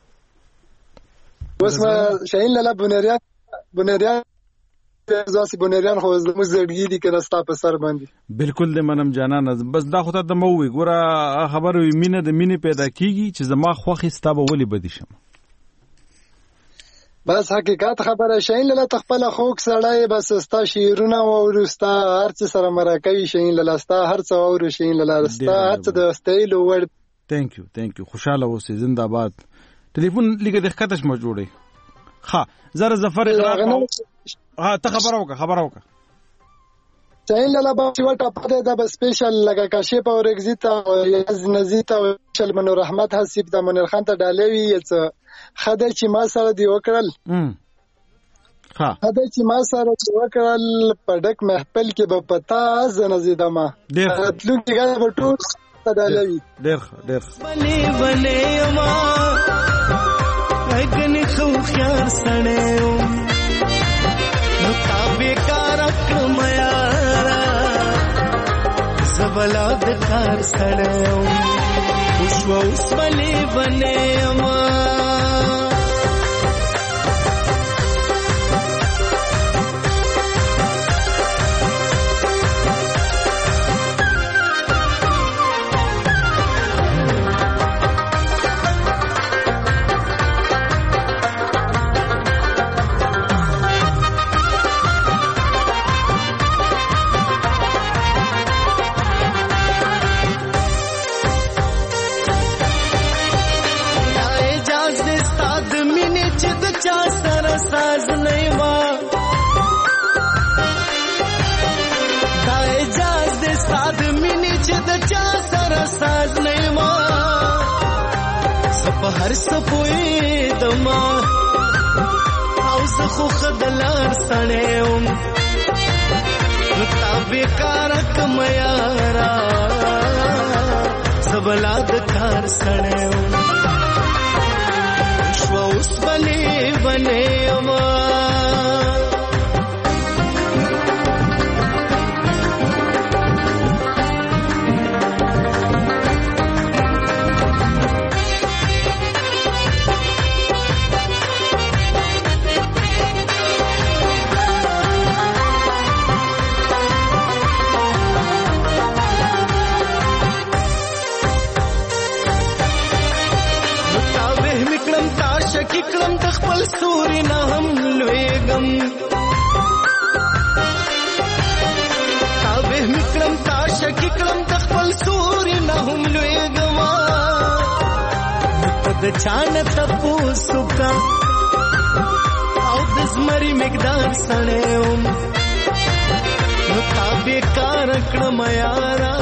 بس ما شین لاله بونریان بونریان ځاسي بونریان خو زموږ زړګي دي کنه ستا په سر باندې بالکل دې منم جانان بس دا خو ته د مو وی ګوره خبر وی مینه د مینه پیدا کیږي چې زما خوخي ستا به ولي بدی شم بس حقیقت خبره شین لاله تخپل خوک سړی بس ستا شیرونه او ستا هر څه سره مرکه شین لاله ستا هر څه او شین لاله ستا هر څه د استایل ور ثانک یو ثانک یو خوشاله اوسې زنده باد ټلیفون لګه د ښکتش ما جوړې ها زره ظفر ها ته خبر اوکه خبر اوکه شین لاله با چې وټه پته دا سپیشل لګه کاشف او رگزیتا او یز نزیتا او شل منو رحمت حسیب د منیر خان ته ډالوي یڅ خدای چې ما سره دی وکړل ها خدای چې ما سره دی وکړل په ډک محفل کې به پتا زنه زیدما راتلو کې غا په ټول تدالوي ډېر ډېر بلې بلې ما اګن خو خيار سړیو نو تابې کار کړم یارا زبلا د کار سړیو اوس اوس بلې بلې ما هر سپوی دما او زخو خدلار سړیوم تابې کار کم یارا سبلا د کار سړیوم شو اوس بلې بلې ما کلم تخپل سوري نه هم لويګم تابه مکرم تاش کلم تخپل سوري نه هم لويګم د چان تپو سوکا او د زمري مقدار سړیوم تابه کار کړم یارا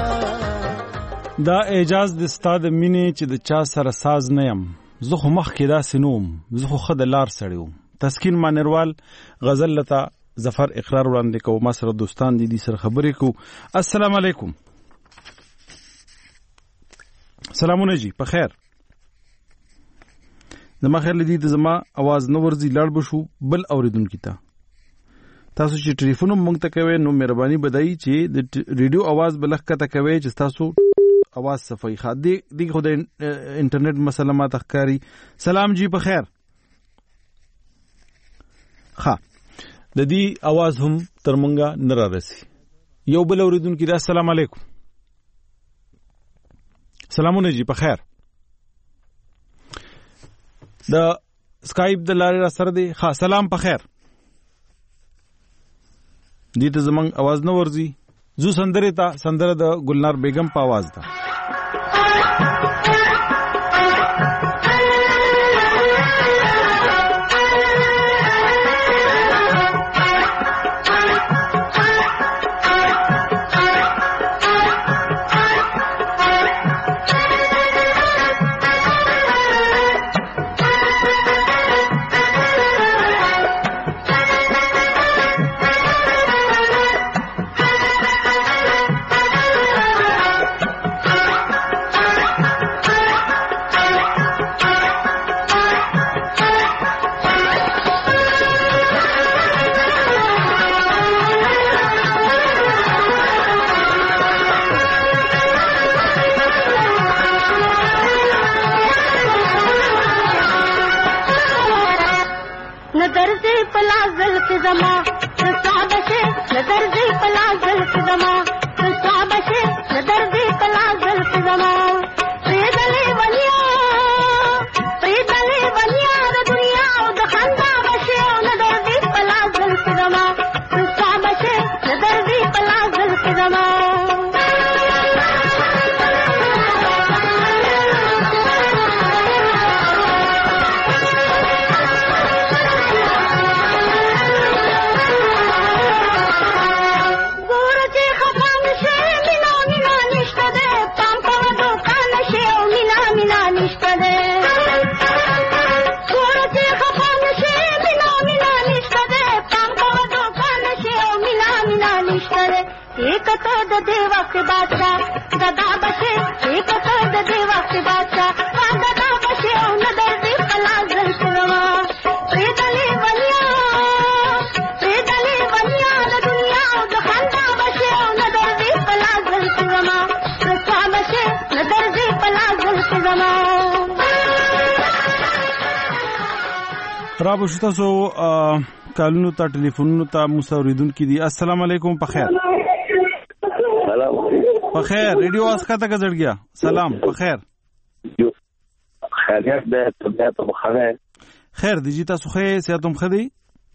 دا اعجاز د استاد مینې چې د چا سره ساز نه يم زه خو مخکې داسې نوم زه خو ښه د لار سړی وم تسکین مانروال غزل لته ظفر اقرار وړاندې کوو ما سره دوستان دي دي سره خبرې کوو السلام علیکم سلامونه جی په خیر زما خیر لدی د زما आवाज نو ورزي لاړ بشو بل اوریدونکو ته تاسو چې ټلیفون مونږ ته کوي نو مهرباني بدایي چې د ریډیو आवाज بلخ کته کوي چې تاسو आवाज صفای خادي دی خو د انټرنیټ مسله ما تخکاری سلام جی په خیر ها د دې आवाज هم تر مونږه نه را رسي یو بل اوریدونکو کې السلام علیکم سلامونه جی په خیر د سکایپ د لارې را سره دی ها سلام په خیر دې ته زمنګ आवाज نه ورزي زو سندره تا سندره د ګلنار بیگم په आवाज ده दुनिया وخت بادشاہ ددا بشه چې په د دې وخت بادشاہ ددا بشه او نه درځي پلازل شوما پرې دلې ونیا پرې دلې ونیا د دنیا او د خندا بشه او نه درځي پلازل شوما رسوا بشه نه درځي پلازل شوما رابو شتا سو کالونو ته ټلیفونونو ته مستوریدونکو دي. السلام علیکم. په خیر سلام په خیر. ریډیو اسکا ته گزر گیا. سلام په خیر. خیریت ده طبیعت مخه خیر دی جی تاسو خې سیاتم خدي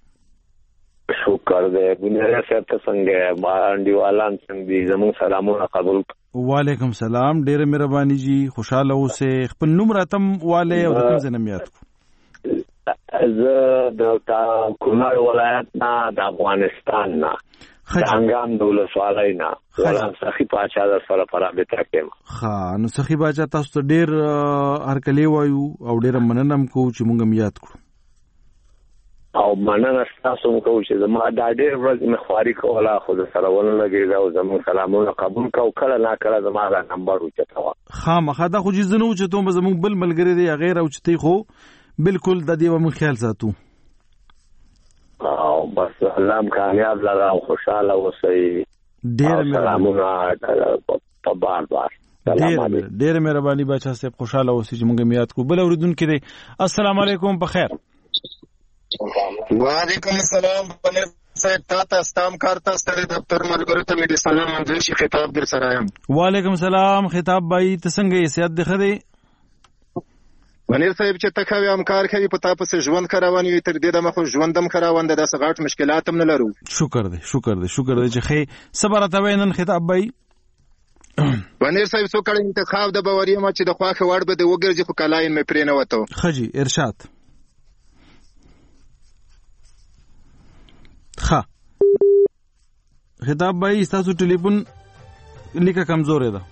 شکر دې ګناه سره څنګه باندې والان څنګه زموږ سلامونه قبول. وعلیکم سلام. ډېر مهرباني جی. خوشاله اوسه. خپل نوم راتم والے او کوم ځنه میات کو زه د کونړ ولایت نه د افغانستان نه څنګه د ولسوالۍ نه ولهم سخی پاچا د سره پرابطه کوم. ها نو سخی پاچا تاسو ته ډېر هرکلی وایو او ډېر مننم کو چې مونږ میات کړو او مننه تاسو کو چې زما د ډېر ورځ مخواري کوله خو د سره ونه لګیږي او زموږ سلامونه قبول کو کله نه کله زما دا نمبر وچتاوه ها مخه دا خو چې زنه وچتو به زموږ بل ملګری دی غیر او چتي خو بالکل د دې ومن خیال ساتو او بس الله کامیاب لرا او خوشاله اوسئ. ډېر سلامونه په بار بار. ډېر ډېر مهرباني بچا صاحب. خوشاله اوسئ چې موږ میات کو. بل اوریدونکو دی. السلام علیکم. په خیر. وعلیکم السلام. پنیر صاحب تاسو ستام کارته ستړي دفتر ملګرو ته مې سلام منځ شي خطاب در سره یم. وعلیکم السلام. خطاب بای ته څنګه یې سیادت دی خدي ونیر صاحب چې تکاوی امکار کوي په تاسو ژوند کاروان یو تر دې دمه خو ژوندم کاروان د داسې غټ مشکلات هم نه لرو. شکر دی شکر دی شکر دی چې خې صبر ته وینن خطاب بای. ونیر صاحب څو کړه انتخاب د باوري ما چې د خواخه وړ به د وګرځي خو کلاین مې پرې نه وته. خجی ارشاد. ها خطاب بای تاسو ټلیفون لیکه کمزور ده.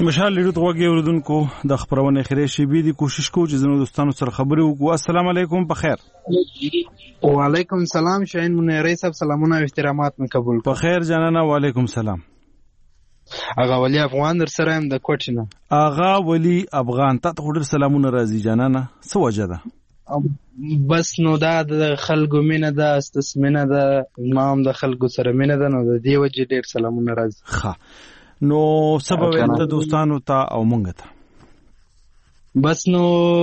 مشال لیدو توګه اوردونکو د خبرونه خیره شي بي دي کوشش کو چې زموږ دوستانو سره خبرې وکړو. السلام علیکم په خیر. وعلیکم السلام شاهین منیری صاحب سلامونه او احترامات من قبول. په خیر جانانه وعلیکم السلام. اغا ولی افغان در سره هم د کوټینه. اغا ولی افغان ته ډېر سلامونه راځي جانانه. څه وجه ده؟ بس نو دا د خلکو مینه ده استسمنه ده ما هم د خلکو سره مینه ده نو د دې وجه ډېر سلامونه راځي. ښه نو سبب د دوستانو ته او مونږ ته بس نو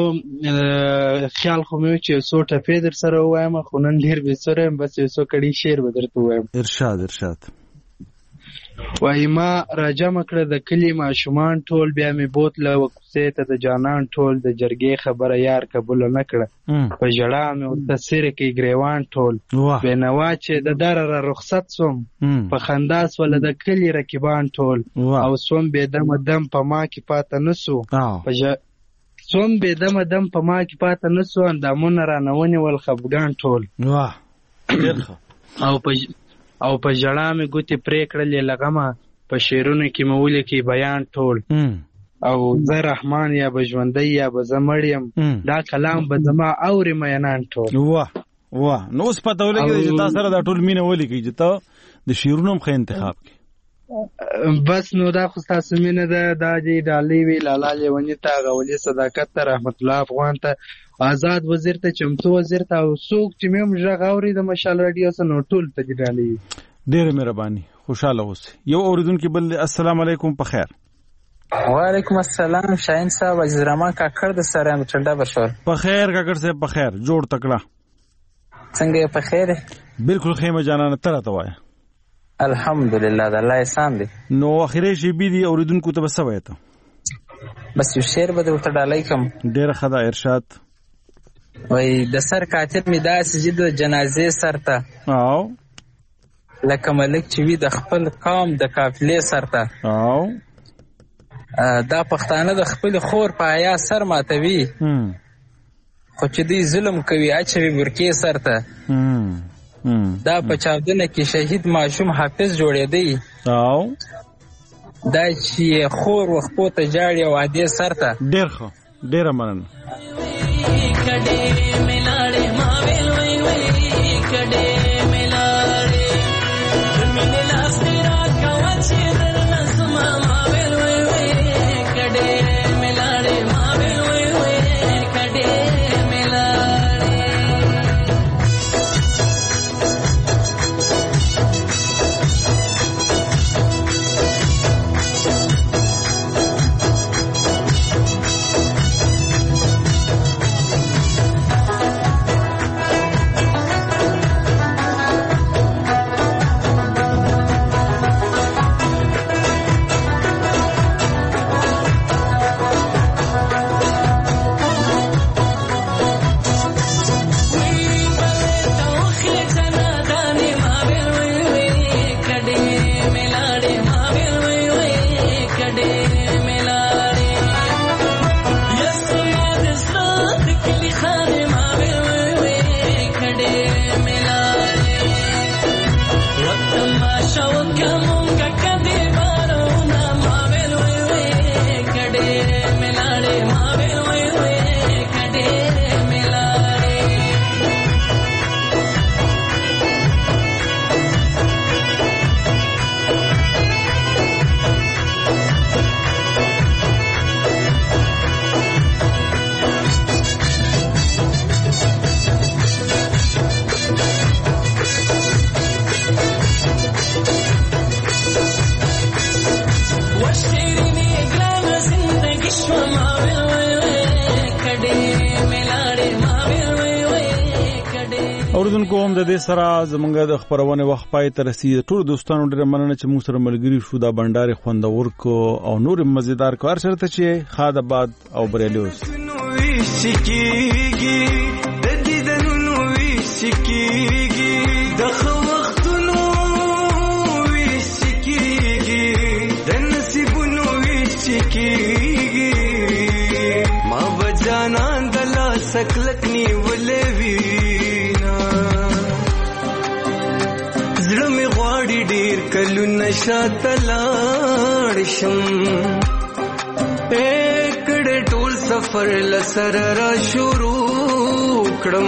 خیال خو مې چې څو ټپې در سره وایم خو نن ډېر بې سره یم بس یو څو کړي شعر به درته وایم. ارشاد ارشاد. وایي ما راجمع کړه د کلي ماشومان ټول بیا مې بوتله وکوسې ته د جانان ټول د جرګې خبره یار قبوله نه کړه په ژړا مې ورته څیرې کړي ګریوان ټول بېنوا چې د دره را رخصت سوم په خندا سوله د کلي رقیبان ټول او سوم بېدمه دم په ما کې پاته نه سو سوم بېدمه دم په ما کې پاته نه سو اندامونه رانه ونیول خفګان ټول او په او په ژړا مې ګوتې پرې کړلې لغمه په شعرونو کې مې ولیکي بیان ټول او زه رحمان یا به ژوندی یا به زه مړ یم دا کلام به زما اورې مینان ټول. واه واه نو اوس پته ولګېده چې تا سره دا ټول مینه ولیکي چې ته د شعرونو هم ښه انتخاب کړې. بس نو دا خو ستاسو مینه ده دا دې ډالۍ وي لالا لیوني ته غولي صداقت ته رحمت الله افغان ته آزاد وزیر ته چمتو وزیر ته او څوک چې مې هم غږ اوري د مشال راډیو سره نو ټول ته دې ډالۍ. ډېره مهرباني خوشاله اوسئ. یو اوریدونکي بل السلام علیکم په خیر. وعلیکم السلام شاهین صاحب عزیز الرحمن کاکړ د سره یم ټنډه بشور. په خیر کاکړ صاحب په خیر جوړ تکړه څنګه په خیر؟ بالکل خیمه جانانه تر ته وایه الحمدلله د الله احسان دی. نو اخیری شی بي دي اوریدونکو ته بس وایته بس یو شعر به ورته ډالۍ کوم. ډېره ښه ده ارشاد. وای د سر کاتب می داسې چې د جنازې سر ته او لکه ملک چې وي د خپل قوم د قافلې سر ته او دا پښتانه د خپل خور په حیا سر ماتوي خو چې دوی ظلم کوي اچوي برکې سر ته دا په چاودنه کې شهید ماشوم حافظ جوړېدی او دا چې خور وخپو ته جاړي او عادي سر ته. ډېر ښه ډېره مننه. کډې ملاړې ما ویل وای وای کډې ملاړې مینه لاس دې راکوا چې درنه سما ما ویل وای وای کډې ملاړې ما ویل وای وای کډې اوریدونکو هم د دې سره زمونږ د خبرونه وخت پای ته رسیدي. ټول دوستانو ډېر مننه چې موږ سره ملګري شو دا بندر خوندور کو او نور مزیدار کار شرط چې خاد آباد او بریلیوس د دیدنونو وشکیږي د خو وختونو وشکیږي د نصیبونو وشکیږي ما بجانان د لاس کلکنی ولې وی ډیر کلو نشا تلاړ شم کړه ټول سفر لسر را شروع کړم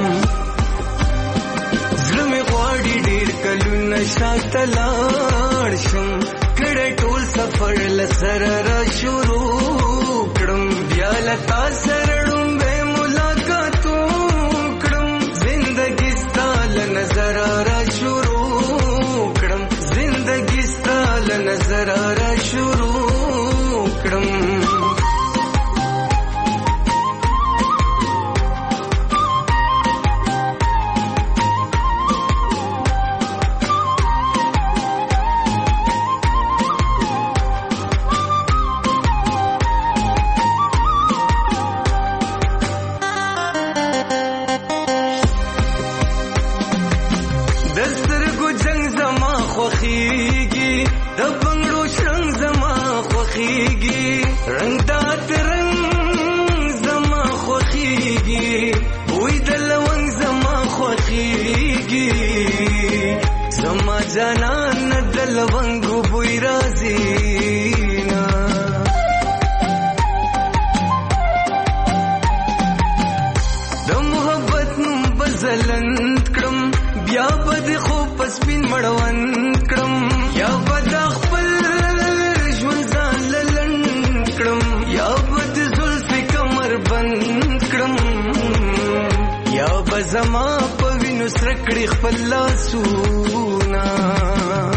زړه مې غواړي ډېر کلونه شاته لاړ شم کړه ټول سفر لسر را شروع کړم بیا له تا سره ړومبی ملاقات وکړم زندګي ستا له نظره را شروع کړم زندګي ستا له نظره را شروع کړم جانان د لونګو بوی راځي نا د محبت نوم بزلند کړم بیا بد خو پسپین مړوند کړم یا بد خپل ژوند ځان للند کړم یا بد زلف کمر بند کړم یا بزما په وینو سره کړي خپل لاسونه